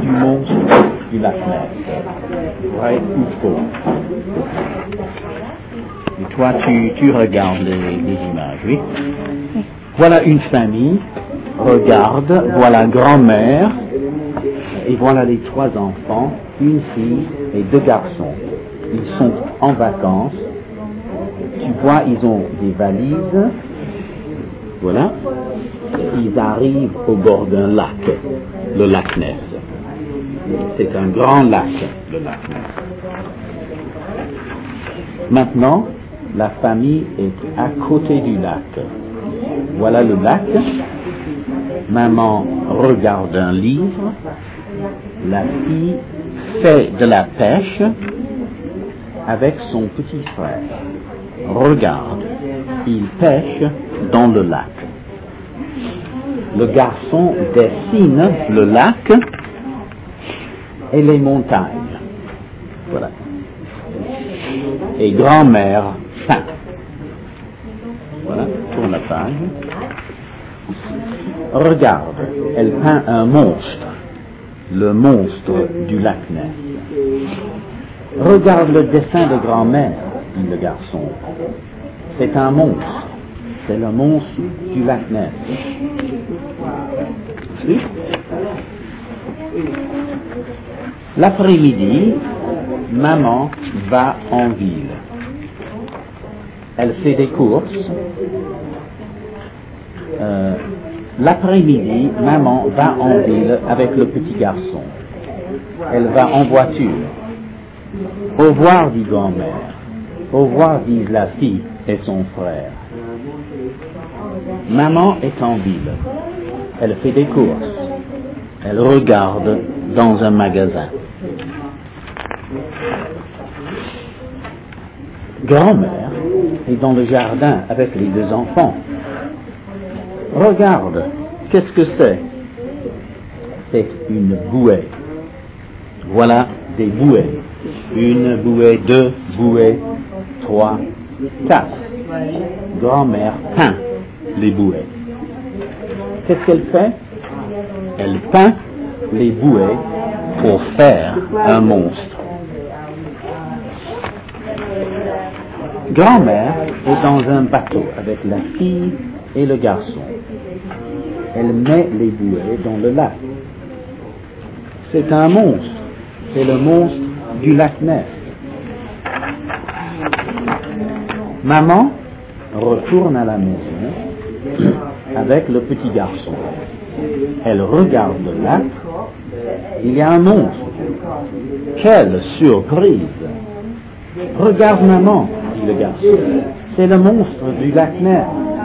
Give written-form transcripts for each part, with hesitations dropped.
monstre du lac Ness. Vrai ou faux? Et toi, tu regardes les images, oui? Voilà une famille, regarde, voilà grand-mère, et voilà les 3 enfants, une fille et 2 garçons. Ils sont en vacances. Tu vois, ils ont des valises. Voilà. Ils arrivent au bord d'un lac, le lac Ness. C'est un grand lac, le lac Ness. Maintenant, la famille est à côté du lac. Voilà le lac. Maman regarde un livre. La fille fait de la pêche avec son petit frère. Regarde, il pêche dans le lac. Le garçon dessine le lac et les montagnes. Voilà. Et grand-mère peint. Voilà, tourne la page. Regarde, elle peint un monstre, le monstre du lac Ness. Regarde le dessin de grand-mère, dit le garçon. C'est un monstre, c'est le monstre du lac Ness. Oui. L'après-midi, maman va en ville. Elle fait des courses. L'après-midi, maman va en ville avec le petit garçon. Elle va en voiture. Au revoir, dit grand-mère. Au revoir, disent la fille et son frère. Maman est en ville. Elle fait des courses. Elle regarde dans un magasin. Grand-mère est dans le jardin avec les 2 enfants. Regarde, qu'est-ce que c'est? C'est une bouée. Voilà des bouées. 1 bouée, 2 bouées, 3, 4. Grand-mère peint les bouées. Qu'est-ce qu'elle fait? Elle peint les bouées pour faire un monstre. Grand-mère est dans un bateau avec la fille et le garçon. Elle met les bouées dans le lac. C'est un monstre. C'est le monstre du lac Ness. Maman retourne à la maison avec le petit garçon. Elle regarde le lac. Il y a un monstre. Quelle surprise! Regarde maman, dit le garçon. C'est le monstre du lac Ness.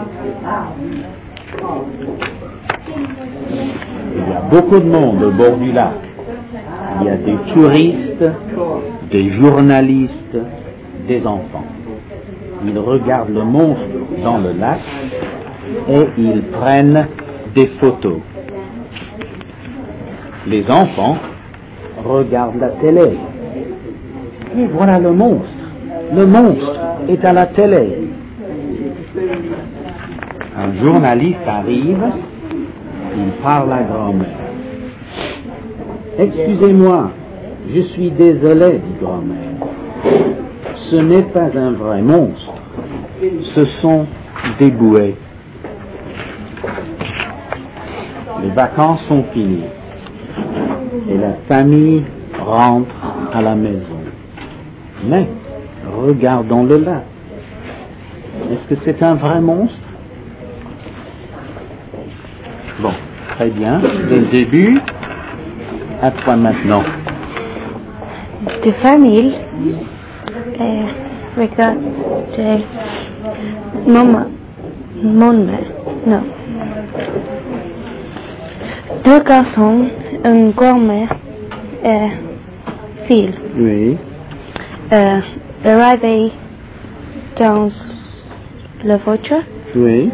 Il y a beaucoup de monde au bord du lac. Il y a des touristes, des journalistes, des enfants. Ils regardent le monstre dans le lac et ils prennent des photos. Les enfants regardent la télé. Et voilà le monstre. Le monstre est à la télé. Un journaliste arrive, il parle à grand-mère. Excusez-moi, je suis désolé, dit grand-mère. Ce n'est pas un vrai monstre, ce sont des bouées. Les vacances sont finies et la famille rentre à la maison. Mais regardons le lac. Est-ce que c'est un vrai monstre? Bon, très bien. Dès le début, à toi maintenant. De famille regarde mon mère, non. 2 garçons, une grand-mère et fille. Oui. Arrivé dans la voiture. Oui.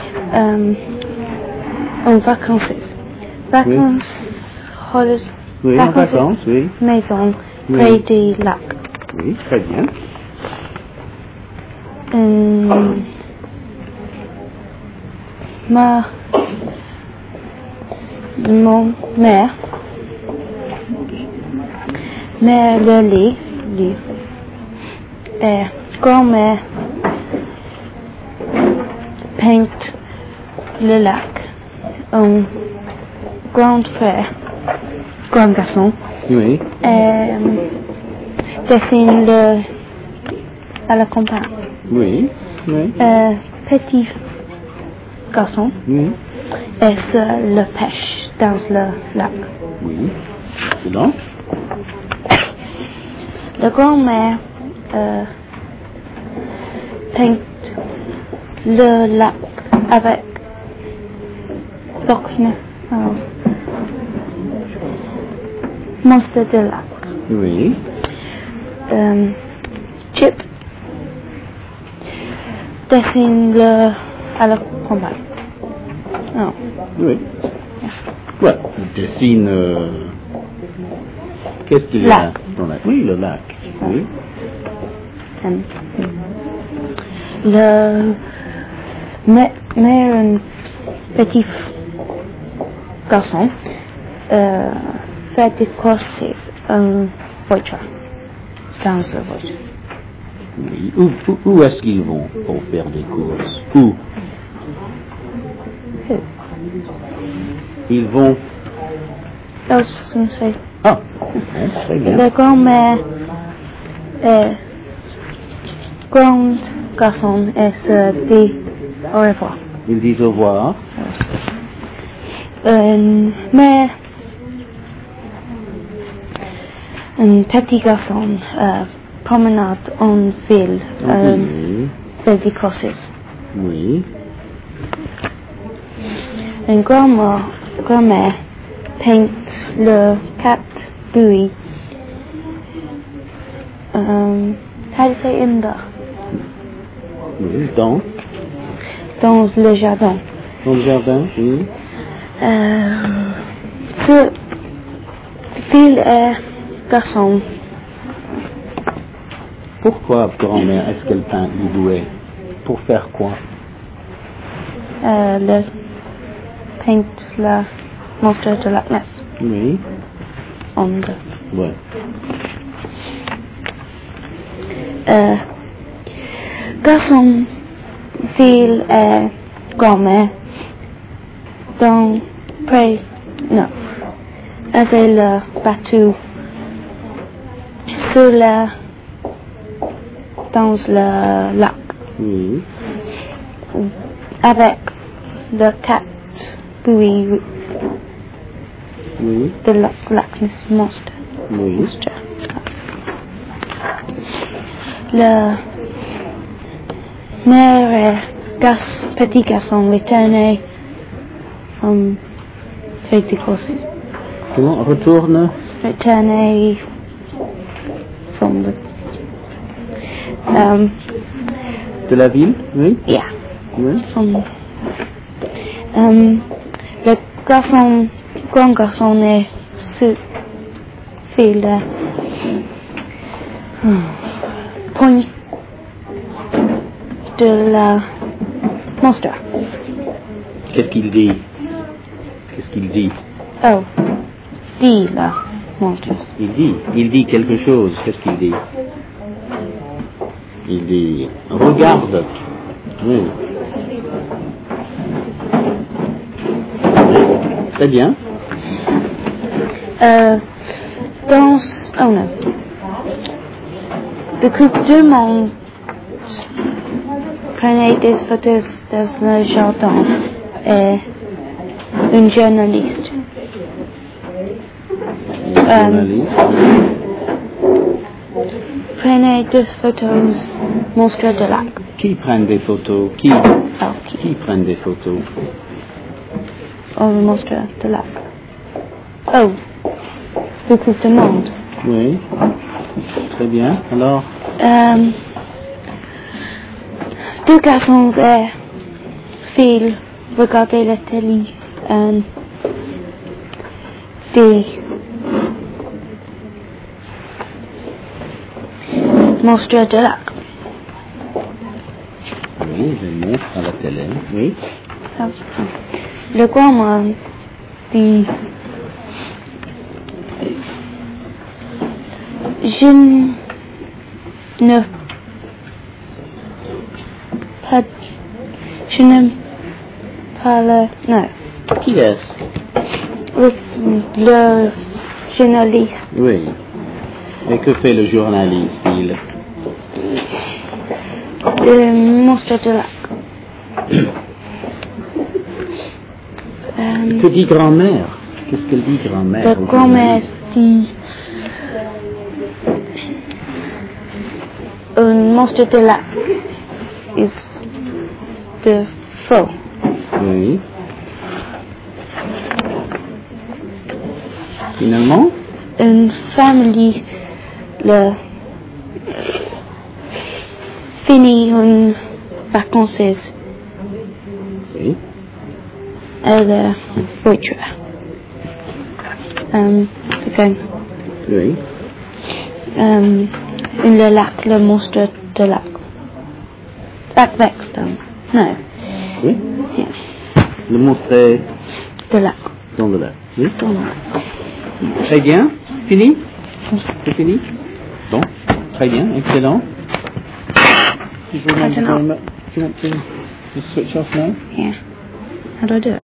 En vacances. Vacances. Oui. Oui, en vacances, oui. Maison, Oui. près du lac. Oui, très bien. Mon mère met le livre. Et grand-mère peinte le lac. Un grand frère, grand garçon, Oui. dessine à la campagne. Oui. Oui. Petit garçon Oui. et le pêche dans le lac. Oui. Et donc? La grand-mère peint le lac avec monstre de lac. Oui. Chip dessine à la campagne. Non. Oui. Ouais, il dessine. Qu'est-ce qu'il y a Lac. dans la... Oui, le lac. Oui. Le mais un petit garçon fait des courses en voiture. Dans la voiture. Oui. Où est-ce qu'ils vont pour faire des courses? Où? Ils vont... Oh, je ne sais. Ah, très bien. La grand-mère grand garçon et se dit au revoir. Ils disent au revoir. Mais un petit garçon promenade en ville, Oui. fait des courses. Oui. Une grand-mère peinte le 4 buis. How do you say in the? Oui. Dans le jardin. Dans le jardin, oui. Ce fille est garçon. Pourquoi, grand-mère, est-ce qu'elle peint du douai? Pour faire quoi? Le peinte la monstre de Loch Ness. Oui. On the. Ouais. Garçon, fille et grand-mère dans avec le bateau dans le lac Oui. avec le 4 buis Oui. de Loch Ness Monster. Oui. Le mère et petit garçon retourné fait des courses. Comment retourne? Retourné from the De la ville? Oui. yeah Oui. from le garçon grand garçon est fait le point de la monstre. Qu'est-ce qu'il dit? Qu'est-ce qu'il dit? Oh, dit la monstre. Il dit quelque chose. Qu'est-ce qu'il dit? Il dit, regarde. Oui. Très bien. Oh non. Le couple du monde prenait des photos dans le jardin et un journaliste. Journaliste. Prenait des photos monstre de lac. Qui prend des photos? Qui prend des photos? Oh, le monstre de lac. Oh, le couple du monde. Oui. Très bien. Alors? Deux garçons et filles regardaient la télé des monstres de lac. Oui, je montre à la télé. Oui. Le grand-mère dit Je ne pas, je n'aime pas le, non, Qui est-ce? le journaliste. Oui. Et que fait le journaliste, il? Le monstre de lac. Que dit grand-mère? Qu'est-ce qu'elle dit, grand-mère? La grand-mère dit un monstre de lac is de faux. Oui. Finalement? Une famille le finit une vacances Oui. à la voiture. Okay. Oui. Le lac, le monstre de lac. Lac Vexton. Non. Oui. Yeah. Le montrer De lac. dans le lac. Oui. Dans le lac. Très bien. Fini? C'est fini? Bon. Très bien. Excellent. I don't know. Do you want to just switch off now? Yeah. How do I do it?